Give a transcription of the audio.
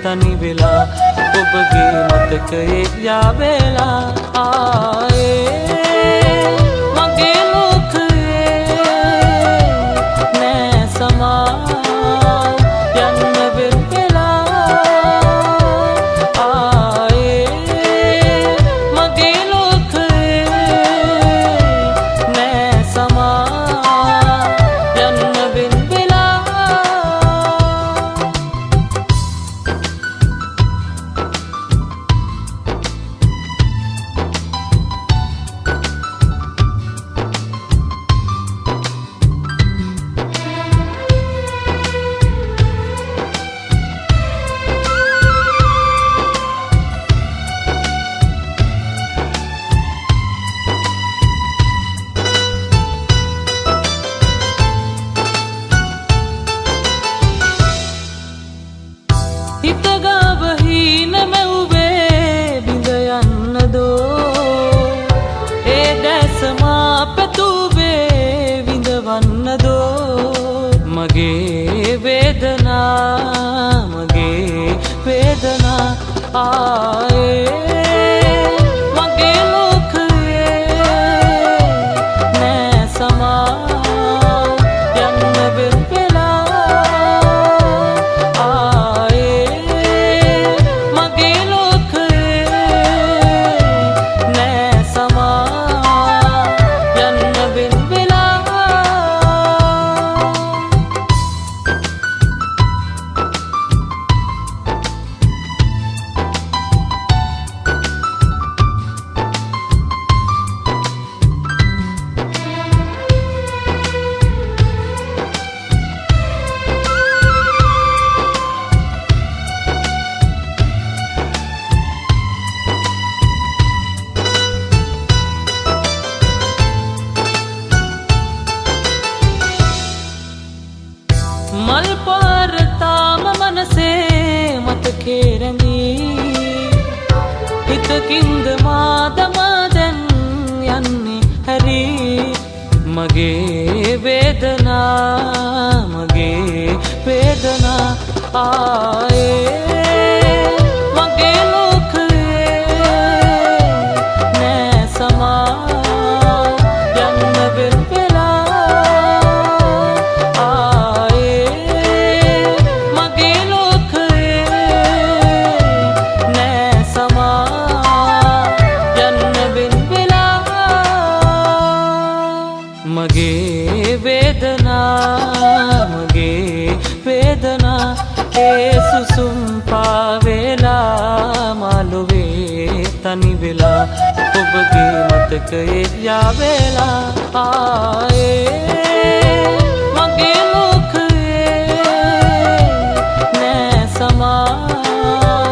තනි වෙලා ඔබගේ මතකයේ යාවෙලා ආයේ මගේ ලෝකයේ නෑ සමා යන්න වෙන වෙලා ආයේ මගේ ලෝකයේ නෑ සමා යන්න වෙන වෙලා හිතගාව හීන මැව්වේ බිඳ යන්නදෝ ඒ දැස මා පැතුවේ විඳවන්නදෝ මගේ වේදනා ආයේ මගේ ලෝකයේ නෑ සමා යන්න වෙන මල් පාර තාම මනසේ මතකේ රැඳී හිතකින්ද මාදමා දැන් යන්නේ හැරී මගේ වේදනා ආයේ මගේ ලෝකයේ නෑ සමා යන්න වෙන මගේ වේදනා ඒ සුසුම් පාවෙලා මාළුවේ තනි වෙලා ඔබගේ මතකයේ යාවෙලා ආයේ මගේ ලෝකයේ නෑ සමා